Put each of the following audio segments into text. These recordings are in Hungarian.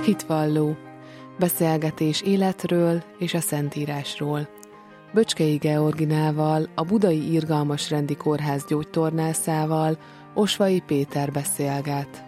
Hitvalló. Beszélgetés életről és a Szentírásról. Böcskei Georginával, a Budai Irgalmasrendi Kórház gyógytornászával Osvai Péter beszélget.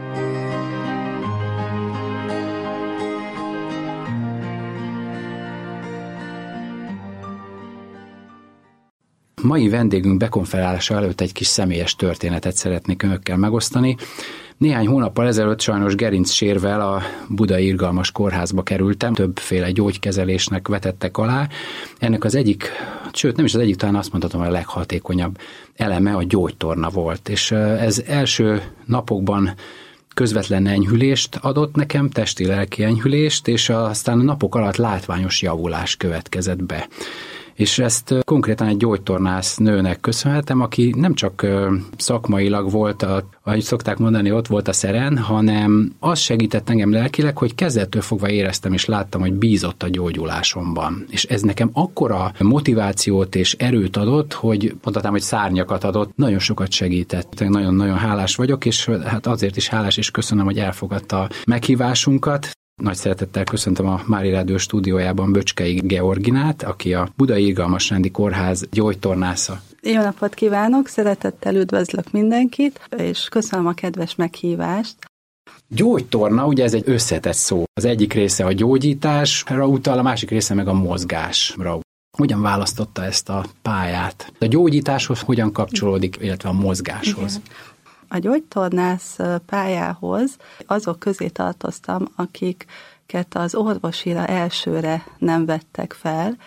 Mai vendégünk bekonferálása előtt egy kis személyes történetet szeretnék önökkel megosztani. Néhány hónappal ezelőtt sajnos gerincsérvel a Budai Irgalmas Kórházba kerültem, többféle gyógykezelésnek vetettek alá. Ennek az egyik, sőt nem is az egyik, talán azt mondhatom, a leghatékonyabb eleme a gyógytorna volt. És ez első napokban közvetlen enyhülést adott nekem, testi-lelki enyhülést, és aztán a napok alatt látványos javulás következett be. És ezt konkrétan egy gyógytornász nőnek köszönhetem, aki nem csak szakmailag volt, ahogy szokták mondani, ott volt a szeren, hanem az segített engem lelkileg, hogy kezdettől fogva éreztem és láttam, hogy bízott a gyógyulásomban. És ez nekem akkora motivációt és erőt adott, hogy mondhatnám, hogy szárnyakat adott, nagyon sokat segített. Nagyon-nagyon hálás vagyok, és hát azért is hálás, és köszönöm, hogy elfogadta a meghívásunkat. Nagy szeretettel köszöntöm a Mári Rádió stúdiójában Böcskei Georginát, aki a Budai Irgalmasrendi Kórház gyógytornásza. Jó napot kívánok, szeretettel üdvözlök mindenkit, és köszönöm a kedves meghívást. Gyógytorna, ugye ez egy összetett szó. Az egyik része a gyógyításra utal, a másik része meg a mozgásra. Hogyan választotta ezt a pályát? A gyógyításhoz hogyan kapcsolódik, illetve a mozgáshoz? Igen. A gyógytornász pályához azok közé tartoztam, akiket az orvosira elsőre nem vettek fel,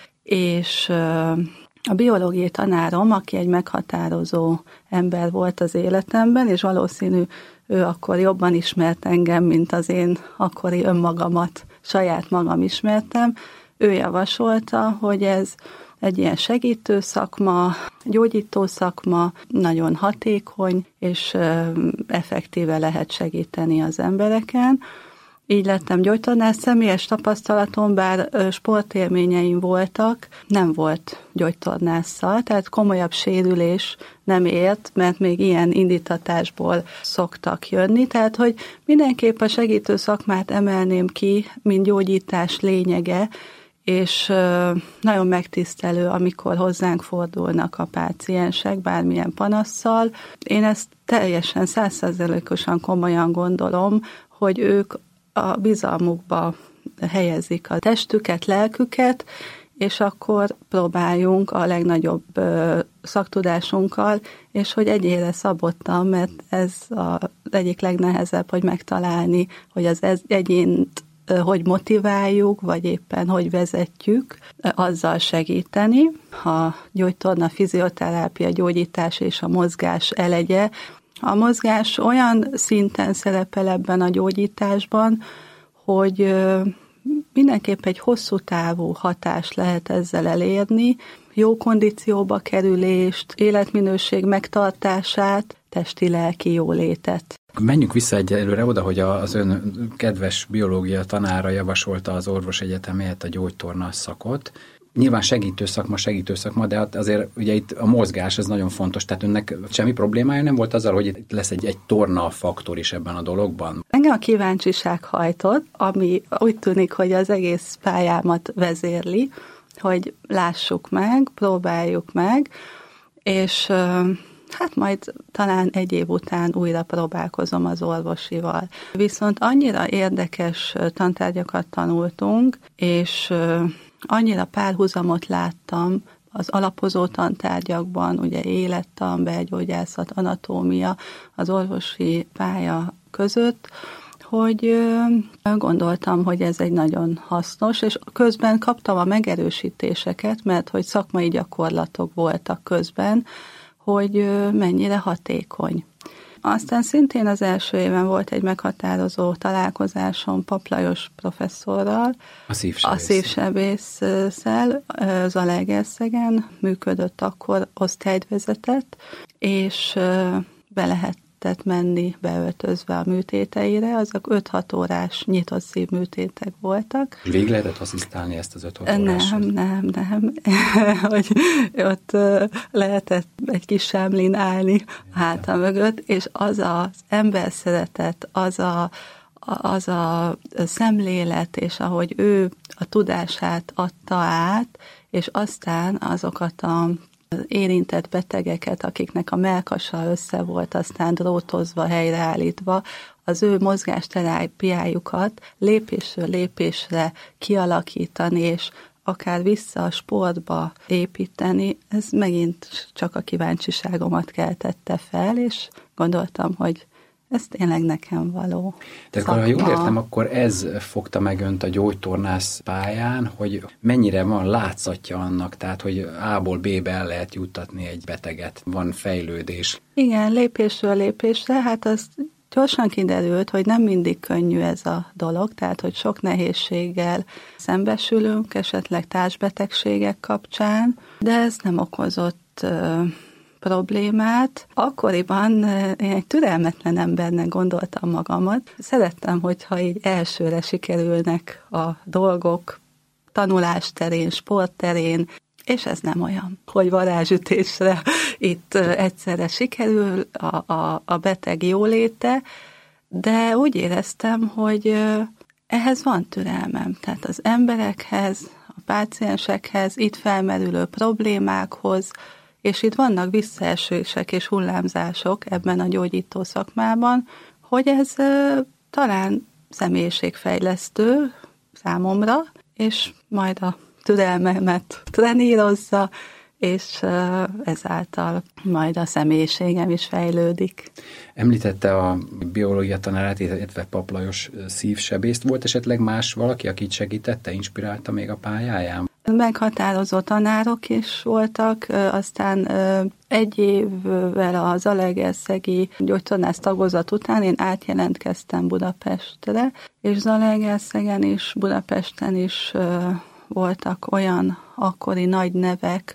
és a biológiai tanárom, aki egy meghatározó ember volt az életemben, és valószínű ő akkor jobban ismert engem, mint az én akkori önmagamat, saját magam ismertem, ő javasolta, hogy ez egy ilyen segítő szakma, gyógyító szakma, nagyon hatékony, és effektíve lehet segíteni az embereken. Így lettem gyógytornász. Személyes tapasztalatom, bár sportélményeim voltak, nem volt gyógytornásszal, tehát komolyabb sérülés nem ért, mert még ilyen indítatásból szoktak jönni. Tehát, hogy mindenképp a segítő szakmát emelném ki, mint gyógyítás lényege, és nagyon megtisztelő, amikor hozzánk fordulnak a páciensek bármilyen panasszal. Én ezt teljesen 100%-osan komolyan gondolom, hogy ők a bizalmukba helyezik a testüket, lelküket, és akkor próbáljunk a legnagyobb szaktudásunkkal, és hogy egyénre szabottam, mert ez az egyik legnehezebb, hogy megtalálni, hogy az egyént hogy motiváljuk, vagy éppen hogy vezetjük, azzal segíteni. A gyógytorna, fizioterápia, gyógyítás és a mozgás elegye. A mozgás olyan szinten szerepel ebben a gyógyításban, hogy mindenképp egy hosszú távú hatást lehet ezzel elérni, jó kondícióba kerülést, életminőség megtartását, testi-lelki jólétet. Menjünk vissza egyelőre oda, hogy az ön kedves biológia tanára javasolta az orvosegyetem helyett a gyógytorna szakot. Nyilván segítő szakma, de azért ugye itt a mozgás az nagyon fontos, tehát önnek semmi problémája nem volt azzal, hogy itt lesz egy torna faktor is ebben a dologban? Engem a kíváncsiság hajtott, ami úgy tűnik, hogy az egész pályámat vezérli, hogy lássuk meg, próbáljuk meg, és hát majd talán egy év után újra próbálkozom az orvosival. Viszont annyira érdekes tantárgyakat tanultunk, és annyira párhuzamot láttam az alapozó tantárgyakban, ugye élettan, belgyógyászat, anatómia, az orvosi pálya között, hogy gondoltam, hogy ez egy nagyon hasznos, és közben kaptam a megerősítéseket, mert hogy szakmai gyakorlatok voltak közben, hogy mennyire hatékony. Aztán szintén az első éven volt egy meghatározó találkozásom Pap Lajos professzorral, a szívsebésszel, Zalaegerszegen működött, akkor osztályt vezetett, és be lehetett menni beöltözve a műtéteire, azok 5-6 órás nyitott szívműtétek voltak. Végig lehetett asszisztálni ezt az 5-6 órás? Nem. Hogy ott lehetett egy kis sámlin állni a háta mögött, és az az emberszeretet, az az a szemlélet, és ahogy ő a tudását adta át, és aztán azokat az érintett betegeket, akiknek a mellkasa össze volt, aztán drótozva, helyreállítva, az ő mozgásterápiájukat lépésről lépésre kialakítani, és akár vissza a sportba építeni, ez megint csak a kíváncsiságomat keltette fel, és gondoltam, hogy ez tényleg nekem való. Tehát ha jól értem, akkor ez fogta meg önt a gyógytornász pályán, hogy mennyire van látszatja annak, tehát hogy A-ból B-be el lehet juttatni egy beteget, van fejlődés. Igen, lépésről lépésre, hát az gyorsan kiderült, hogy nem mindig könnyű ez a dolog, tehát hogy sok nehézséggel szembesülünk, esetleg társbetegségek kapcsán, de ez nem okozott problémát. Akkoriban én egy türelmetlen embernek gondoltam magamat. Szerettem, hogyha így elsőre sikerülnek a dolgok tanulás terén, sport terén, és ez nem olyan, hogy varázsütésre itt egyszerre sikerül a beteg jóléte, de úgy éreztem, hogy ehhez van türelmem. Tehát az emberekhez, a páciensekhez, itt felmerülő problémákhoz, és itt vannak visszaesések és hullámzások ebben a gyógyító szakmában, hogy ez talán személyiségfejlesztő számomra, és majd a türelmemet trenírozza, és ezáltal majd a személyiségem is fejlődik. Említette a biológia tanárát, illetve Papp Lajos szívsebészt. Volt esetleg más valaki, akit segítette, inspirálta még a pályáján? Meghatározó tanárok is voltak, aztán egy évvel a Zalaegerszegi gyógytornász tagozat után én átjelentkeztem Budapestre, és Zalaegerszegen is, Budapesten is voltak olyan akkori nagy nevek,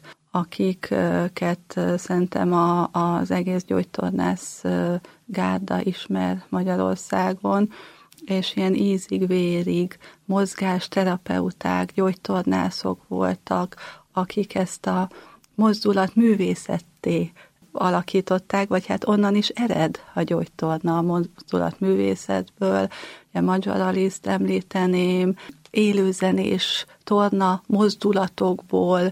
akiket szerintem az egész gyógytornász gárda ismer Magyarországon, és ilyen ízig-vérig mozgásterapeuták, gyógytornászok voltak, akik ezt a mozdulat művészetté alakították, vagy hát onnan is ered a gyógytorna, a mozdulat művészetből. A Magyar Aliszt említeném, élőzenés torna mozdulatokból,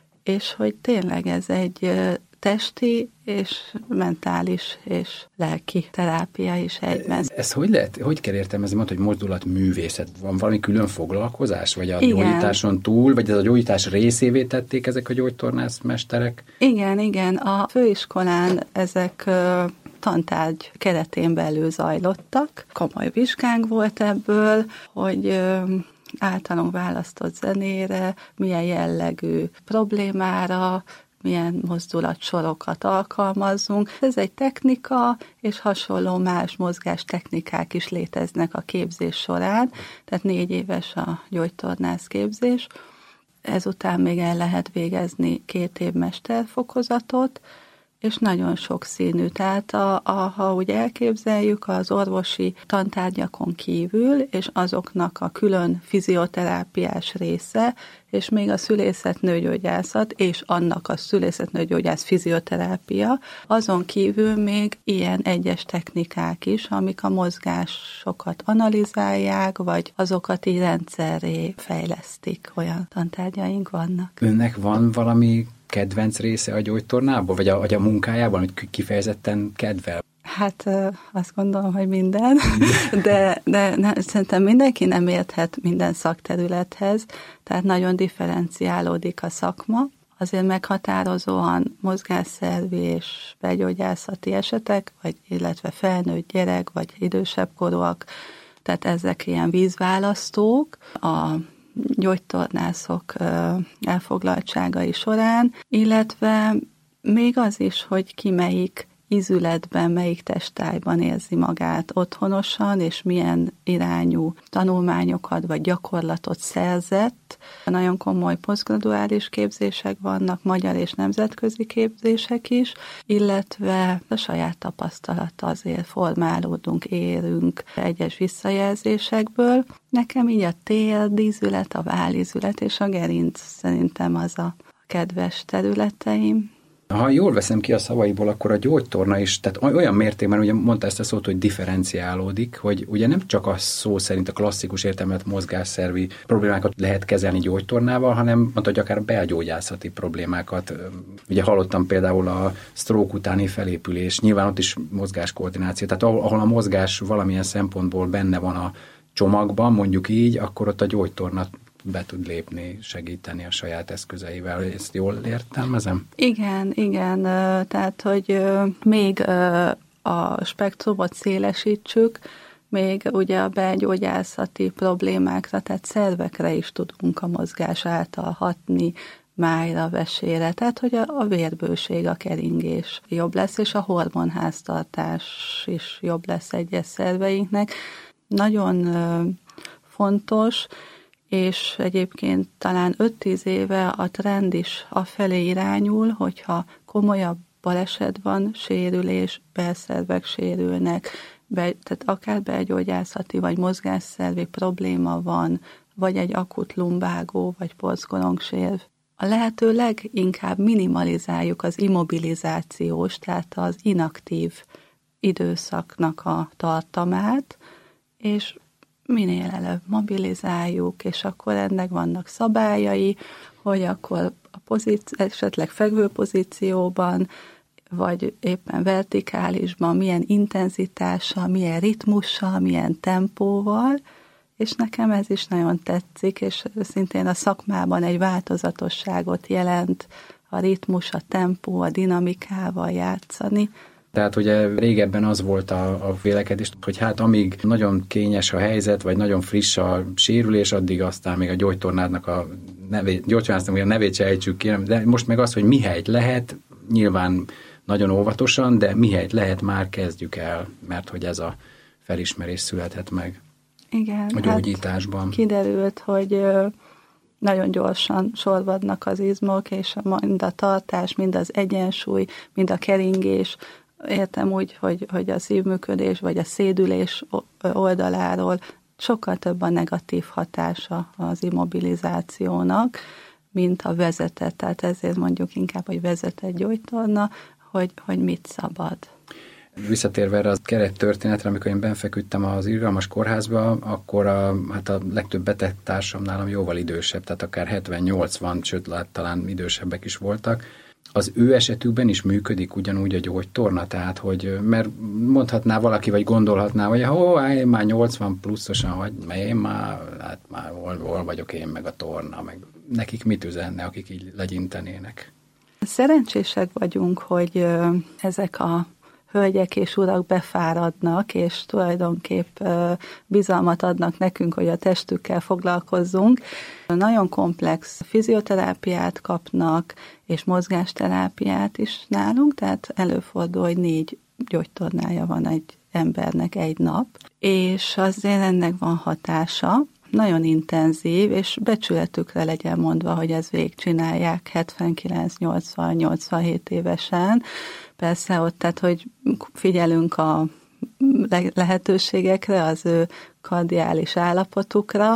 és hogy tényleg ez egy testi és mentális és lelki terápia is egyben. Ez hogy lehet, hogy kell értelmezni, mondta, hogy mozdulatművészet? Van valami külön foglalkozás? Vagy a Igen. gyógyításon túl? Vagy ez a gyógyítás részévé tették ezek a gyógytornászmesterek? Igen. A főiskolán ezek tantárgy keretén belül zajlottak. Komoly vizsgánk volt ebből, hogy általunk választott zenére, milyen jellegű problémára, milyen mozdulatsorokat alkalmazzunk. Ez egy technika, és hasonló más mozgástechnikák is léteznek a képzés során, tehát 4 éves a gyógytornász képzés. Ezután még el lehet végezni 2 év mesterfokozatot, és nagyon sokszínű. Tehát ha úgy elképzeljük, az orvosi tantárgyakon kívül, és azoknak a külön fizioterápiás része, és még a szülészetnőgyógyászat, és annak a szülészetnőgyógyász fizioterápia, azon kívül még ilyen egyes technikák is, amik a mozgásokat analizálják, vagy azokat így rendszerré fejlesztik. Olyan tantárgyaink vannak. Önnek van valami kedvenc része a gyógytornából, vagy a munkájában, hogy kifejezetten kedvel? Hát azt gondolom, hogy minden, de szerintem mindenki nem érthet minden szakterülethez, tehát nagyon differenciálódik a szakma. Azért meghatározóan mozgásszervi és belgyógyászati esetek, illetve felnőtt gyerek, vagy idősebb korúak, tehát ezek ilyen vízválasztók, a gyógytornászok elfoglaltságai során, illetve még az is, hogy ki melyik ízületben, melyik testályban érzi magát otthonosan, és milyen irányú tanulmányokat vagy gyakorlatot szerzett. Nagyon komoly posztgraduális képzések vannak, magyar és nemzetközi képzések is, illetve a saját tapasztalat azért formálódunk, érünk egyes visszajelzésekből. Nekem így a térdízület, a vállízület és a gerinc szerintem az a kedves területeim. Ha jól veszem ki a szavaiból, akkor a gyógytorna is, tehát olyan mértékben, ugye mondta ezt a szót, hogy differenciálódik, hogy ugye nem csak a szó szerint a klasszikus értelmet mozgásszervi problémákat lehet kezelni gyógytornával, hanem mondta, hogy akár belgyógyászati problémákat. Ugye hallottam például a stroke utáni felépülés, nyilván ott is mozgáskoordináció, tehát ahol a mozgás valamilyen szempontból benne van a csomagban, mondjuk így, akkor ott a gyógytorna be tud lépni, segíteni a saját eszközeivel. Ezt jól értelmezem? Igen. Tehát, hogy még a spektrumot szélesítsük, még ugye a belgyógyászati problémákra, tehát szervekre is tudunk a mozgás által hatni, májra, vesére, tehát hogy a vérbőség, a keringés jobb lesz, és a hormonháztartás is jobb lesz egyes szerveinknek. Nagyon fontos, és egyébként talán 5-10 éve a trend is afelé irányul, hogyha komolyabb baleset van, sérülés, belszervek sérülnek, tehát akár belgyógyászati vagy mozgásszervi probléma van, vagy egy akut lumbágó, vagy porckorongsér. A lehető leginkább minimalizáljuk az immobilizációs, tehát az inaktív időszaknak a tartamát, és minél előbb mobilizáljuk, és akkor ennek vannak szabályai, hogy akkor esetleg fekvő pozícióban, vagy éppen vertikálisban, milyen intenzitással, milyen ritmussal, milyen tempóval, és nekem ez is nagyon tetszik, és szintén a szakmában egy változatosságot jelent, a ritmus, a tempó, a dinamikával játszani. Tehát ugye régebben az volt a vélekedés, hogy hát amíg nagyon kényes a helyzet, vagy nagyon friss a sérülés, addig aztán még a gyógytornádnak a nevét se ejtsük ki, de most meg az, hogy mihelyt lehet, nyilván nagyon óvatosan, de mihelyt lehet, már kezdjük el, mert hogy ez a felismerés születhet meg. Igen, a gyógyításban. Hát kiderült, hogy nagyon gyorsan sorvadnak az izmok, és mind a tartás, mind az egyensúly, mind a keringés, értem úgy, hogy a szívműködés vagy a szédülés oldaláról sokkal több a negatív hatása az immobilizációnak, mint a vezetett. Tehát ezért mondjuk inkább, hogy vezetett gyógytorna, hogy mit szabad. Visszatérve erre a kerettörténetre, amikor én benfeküdtem az irgalmas kórházba, akkor a legtöbb betegtársam nálam jóval idősebb, tehát akár 70-80, sőt talán idősebbek is voltak. Az ő esetükben is működik ugyanúgy a gyógytorna, tehát hogy, mert mondhatná valaki, vagy gondolhatná, hogy én már 80 pluszosan, vagy én már hol vagyok én, meg a torna, meg nekik mit üzenne, akik így legyintenének. Szerencsések vagyunk, hogy ezek a hölgyek és urak befáradnak, és tulajdonképp bizalmat adnak nekünk, hogy a testükkel foglalkozzunk. Nagyon komplex fizioterápiát kapnak, és mozgásterápiát is nálunk, tehát előfordul, hogy 4 gyógytornája van egy embernek egy nap, és azért ennek van hatása, nagyon intenzív, és becsületükre legyen mondva, hogy ezt végigcsinálják 79, 80, 87 évesen. Persze ott, tehát, hogy figyelünk a lehetőségekre, az ő kardiális állapotukra,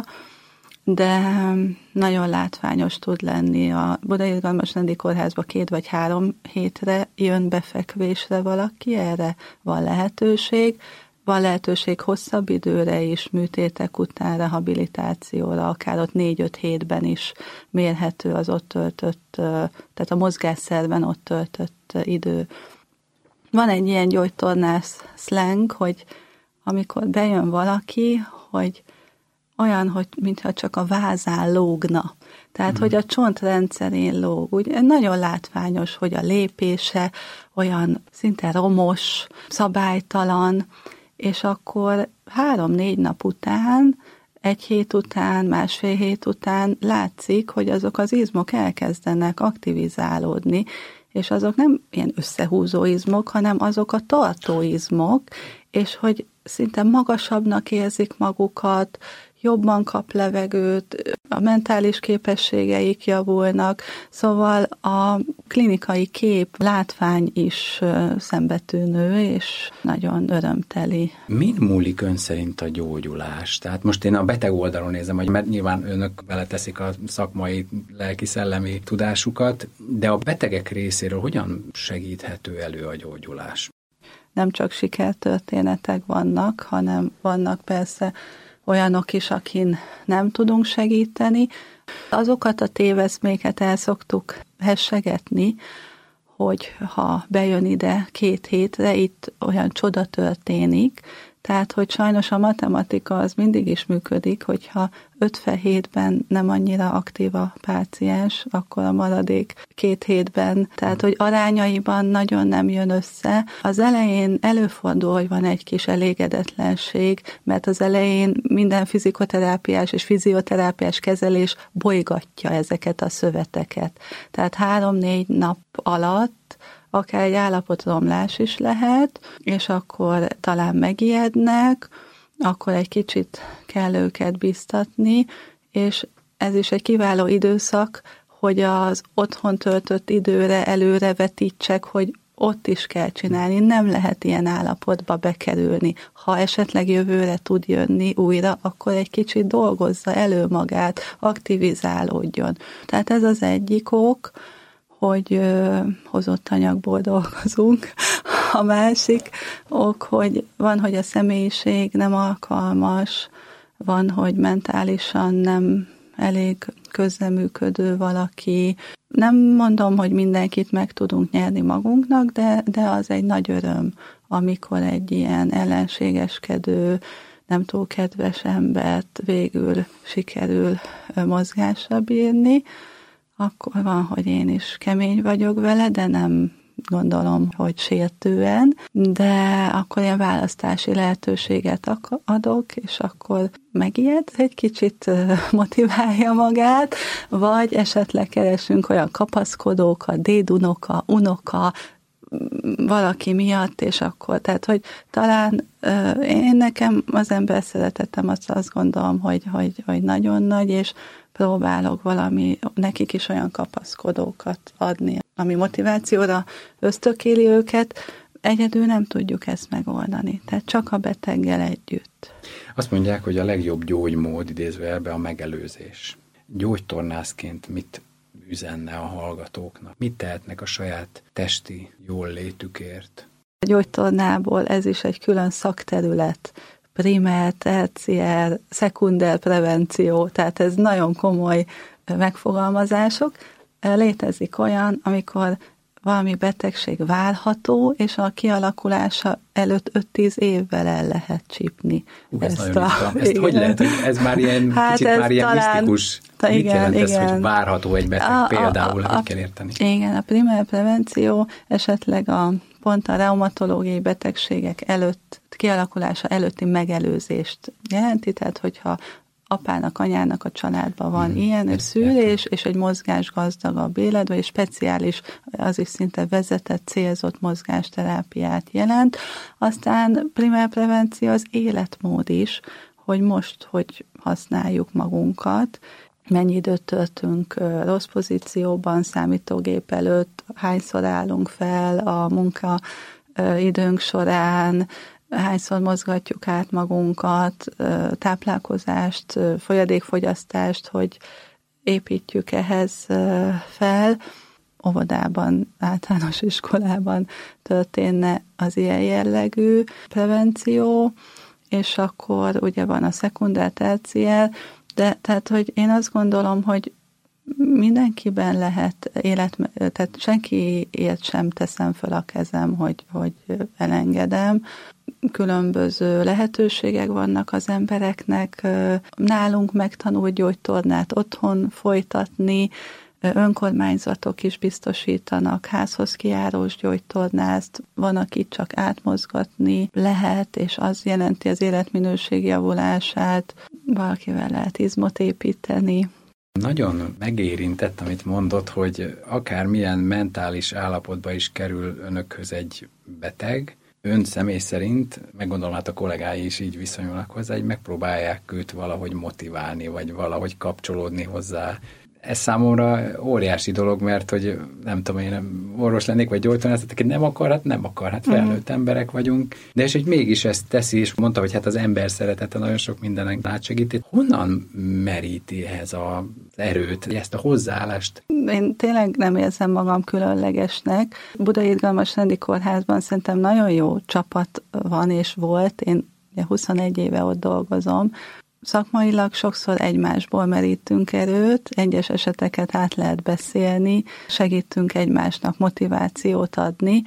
de nagyon látványos tud lenni. A Budai Irgalmas Rendi Kórházba 2 vagy 3 hétre jön befekvésre valaki, erre van lehetőség. Van lehetőség hosszabb időre is, műtétek után rehabilitációra, akár ott 4-5 hétben is mérhető az ott töltött, tehát a mozgásszerven ott töltött idő. Van egy ilyen gyógytornász szleng, hogy amikor bejön valaki, hogy olyan, hogy mintha csak a vázán lógna. Tehát, hogy a csontrendszerén lóg. Úgy nagyon látványos, hogy a lépése olyan szinte romos, szabálytalan, és akkor 3-4 nap után, 1 hét után, 1,5 hét után látszik, hogy azok az izmok elkezdenek aktivizálódni, és azok nem ilyen összehúzó izmok, hanem azok a tartó izmok, és hogy szinte magasabbnak érzik magukat, jobban kap levegőt, a mentális képességeik javulnak, szóval a klinikai kép, látvány is szembetűnő, és nagyon örömteli. Min múlik ön szerint a gyógyulás? Tehát most én a beteg oldalon nézem, hogy mert nyilván önök beleteszik a szakmai, lelki-szellemi tudásukat, de a betegek részéről hogyan segíthető elő a gyógyulás? Nem csak sikertörténetek vannak, hanem vannak persze olyanok is, akin nem tudunk segíteni. Azokat a téveszméket el szoktuk hessegetni, hogy ha bejön ide 2 hétre, itt olyan csoda történik, tehát, hogy sajnos a matematika az mindig is működik, hogyha 50 hétben nem annyira aktív a páciens, akkor a maradék 2 hétben, tehát, hogy arányaiban nagyon nem jön össze. Az elején előfordul, hogy van egy kis elégedetlenség, mert az elején minden fizikoterápiás és fizioterápiás kezelés bolygatja ezeket a szöveteket. Tehát 3-4 nap alatt akár egy állapotromlás is lehet, és akkor talán megijednek, akkor egy kicsit kell őket biztatni, és ez is egy kiváló időszak, hogy az otthon töltött időre előre vetítsek, hogy ott is kell csinálni, nem lehet ilyen állapotba bekerülni. Ha esetleg jövőre tud jönni újra, akkor egy kicsit dolgozza elő magát, aktivizálódjon. Tehát ez az egyik ok, hogy hozott anyagból dolgozunk. A másik ok, hogy van, hogy a személyiség nem alkalmas, van, hogy mentálisan nem elég közreműködő valaki. Nem mondom, hogy mindenkit meg tudunk nyerni magunknak, de az egy nagy öröm, amikor egy ilyen ellenségeskedő, nem túl kedves embert végül sikerül mozgásra bírni. Akkor van, hogy én is kemény vagyok vele, de nem gondolom, hogy sértően, de akkor ilyen választási lehetőséget adok, és akkor megijed, egy kicsit motiválja magát, vagy esetleg keresünk olyan kapaszkodókat, dédunoka, unoka, valaki miatt, és akkor, tehát, hogy talán én nekem az ember szeretetem, azt gondolom, hogy nagyon nagy, és próbálok nekik is olyan kapaszkodókat adni, ami motivációra ösztökéli őket, egyedül nem tudjuk ezt megoldani, tehát csak a beteggel együtt. Azt mondják, hogy a legjobb gyógymód idézőjelben a megelőzés. Gyógytornászként mit üzenne a hallgatóknak? Mit tehetnek a saját testi jól létükért? A gyógytornából ez is egy külön szakterület, primer, terciár, szekunder prevenció, tehát ez nagyon komoly megfogalmazások. Létezik olyan, amikor valami betegség várható, és a kialakulása előtt 5-10 évvel el lehet csípni. Ez hogy lehet, hogy ez már ilyen kicsit már ilyen misztikus? Mit jelent ez, hogy várható egy beteg például, mit kell érteni? Igen, a primer prevenció esetleg pont a reumatológiai betegségek előtt, kialakulása előtti megelőzést jelenti, tehát hogyha apának, anyának a családban van ilyen szűrés, és egy mozgásgazdagabb életben, és speciális, az is szinte vezetett, célzott mozgásterápiát jelent. Aztán primer prevenció az életmód is, hogy most, hogy használjuk magunkat, mennyi időt töltünk rossz pozícióban, számítógép előtt, hányszor állunk fel a munkaidőnk során, hányszor mozgatjuk át magunkat, táplálkozást, folyadékfogyasztást, hogy építjük ehhez fel. Óvodában, általános iskolában történne az ilyen jellegű prevenció, és akkor ugye van a szekunder, terciár, de tehát, hogy én azt gondolom, hogy mindenkiben lehet tehát senkiért sem teszem föl a kezem, hogy elengedem. Különböző lehetőségek vannak az embereknek, nálunk megtanult gyógytornát otthon folytatni, önkormányzatok is biztosítanak házhoz kijárós gyógytornást, van, akit csak átmozgatni lehet, és az jelenti az életminőség javulását, valakivel lehet izmot építeni. Nagyon megérintett, amit mondott, hogy akármilyen mentális állapotba is kerül önökhöz egy beteg, Ön személy szerint, meggondolom, hát a kollégái is így viszonyulnak hozzá, hogy megpróbálják őt valahogy motiválni, vagy valahogy kapcsolódni hozzá. Ez számomra óriási dolog, mert hogy nem tudom, én orvos lennék, vagy gyógytornász, aki nem akar, hát felnőtt emberek vagyunk. De és hogy mégis ezt teszi, és mondta, hogy hát az ember szeretete nagyon sok mindenek átsegíti. Honnan meríti ehhez az erőt, ezt a hozzáállást? Én tényleg nem érzem magam különlegesnek. Budai Irgalmas Rendi Kórházban szerintem nagyon jó csapat van és volt. Én 21 éve ott dolgozom. Szakmailag sokszor egymásból merítünk erőt, egyes eseteket át lehet beszélni, segítünk egymásnak motivációt adni.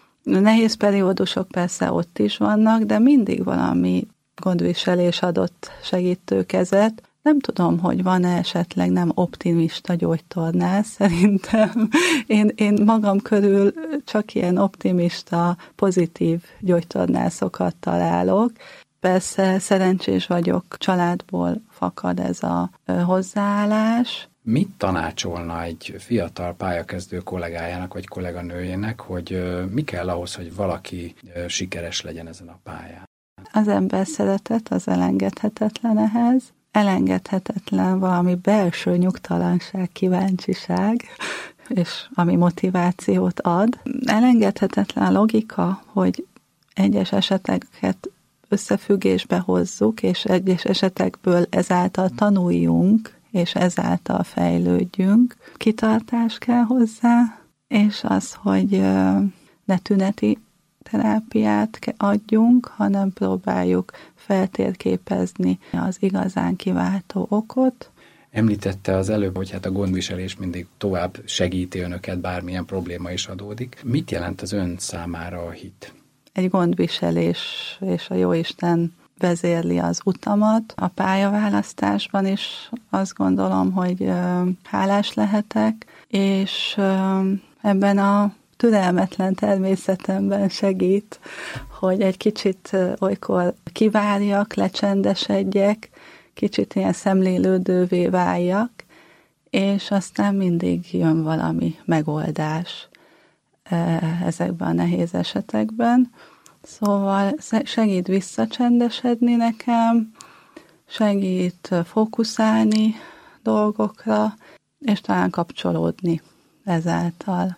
Nehéz periódusok persze ott is vannak, de mindig valami gondviselés adott segítőkezet. Nem tudom, hogy van-e esetleg nem optimista gyógytornász, szerintem én magam körül csak ilyen optimista, pozitív gyógytornászokat találok. Persze szerencsés vagyok, családból fakad ez a hozzáállás. Mit tanácsolna egy fiatal pályakezdő kollégájának vagy kolléganőjének, hogy mi kell ahhoz, hogy valaki sikeres legyen ezen a pályán? Az ember szeretet az elengedhetetlen ehhez. Elengedhetetlen valami belső nyugtalanság, kíváncsiság, és ami motivációt ad. Elengedhetetlen logika, hogy egyes eseteket összefüggésbe hozzuk, és egyes esetekből ezáltal tanuljunk, és ezáltal fejlődjünk. Kitartás kell hozzá, és az, hogy ne tüneti terápiát adjunk, hanem próbáljuk feltérképezni az igazán kiváltó okot. Említette az előbb, hogy hát a gondviselés mindig tovább segíti önöket, bármilyen probléma is adódik. Mit jelent az ön számára a hit? Egy gondviselés, és a Jóisten vezérli az utamat. A pályaválasztásban is azt gondolom, hogy hálás lehetek, és ebben a türelmetlen természetemben segít, hogy egy kicsit olykor kivárjak, lecsendesedjek, kicsit ilyen szemlélődővé váljak, és aztán mindig jön valami megoldás ezekben a nehéz esetekben. Szóval segít visszacsendesedni nekem, segít fókuszálni dolgokra, és talán kapcsolódni ezáltal.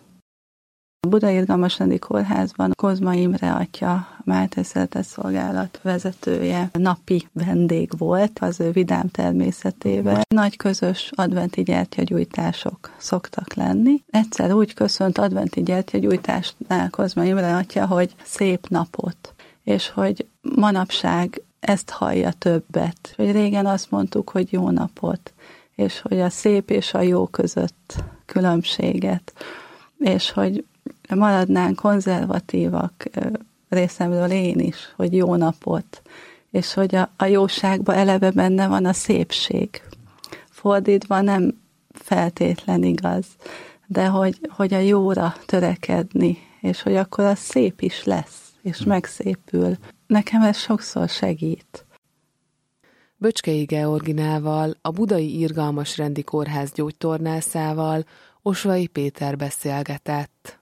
A Budai Irgalmas Rendi Kórházban Kozma Imre atya, Máté Szeretetszolgálat vezetője napi vendég volt az ő vidám természetében. Nagy közös adventi gyertyagyújtások szoktak lenni. Egyszer úgy köszönt adventi gyertyagyújtásnál Kozma Imre atya, hogy szép napot, és hogy manapság ezt hallja többet. Hogy régen azt mondtuk, hogy jó napot, és hogy a szép és a jó között különbséget, és hogy maradnánk konzervatívak, részemről én is, hogy jó napot, és hogy a jóságban eleve benne van a szépség. Fordítva nem feltétlen igaz, de hogy a jóra törekedni, és hogy akkor az szép is lesz, és megszépül. Nekem ez sokszor segít. Böcskei Georginával, a Budai Irgalmas Rendi Kórház gyógytornászával Osvai Péter beszélgetett.